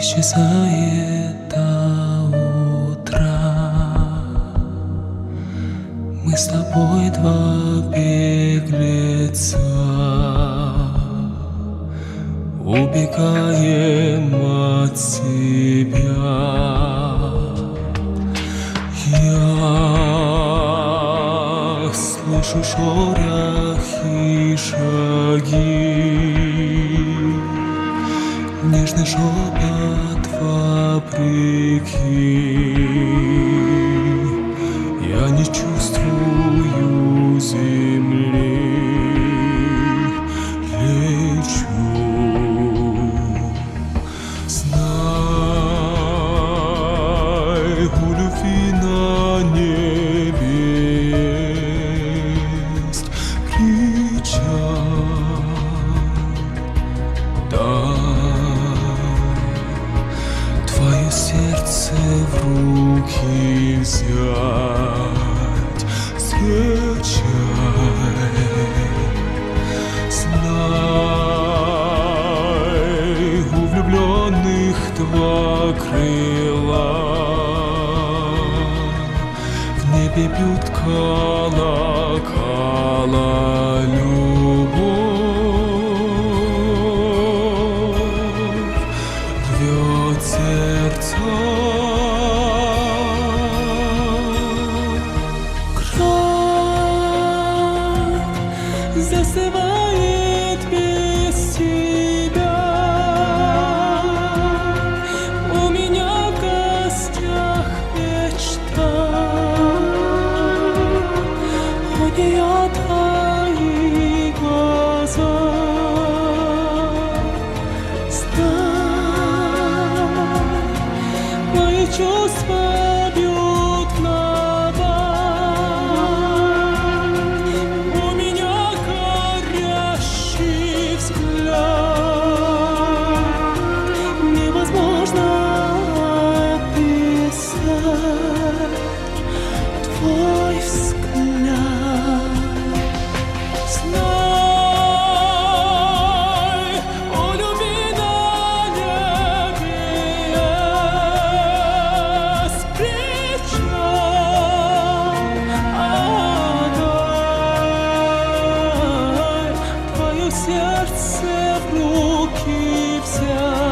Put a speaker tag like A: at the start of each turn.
A: исчезает до утра. Мы с тобой два беглеца, убегаем от себя. Я слышу шорох и шаги, нежный шепот вопреки. Я не чувствую земли, лечу. Знай, у любви на небе есть кричат. Твое сердце в руки взять, скачай. Знай, у влюбленных два крыла, в небе бьют колокола. Любовь рвет сердца. Кровь застывает без тебя. У меня в костях мечта, у нее твои глаза. Мои чувства бьют в набат, у меня горящий взгляд. Невозможно описать твой взгляд. Знай, у любви на небе есть кричат. Твое сердце в руки взять.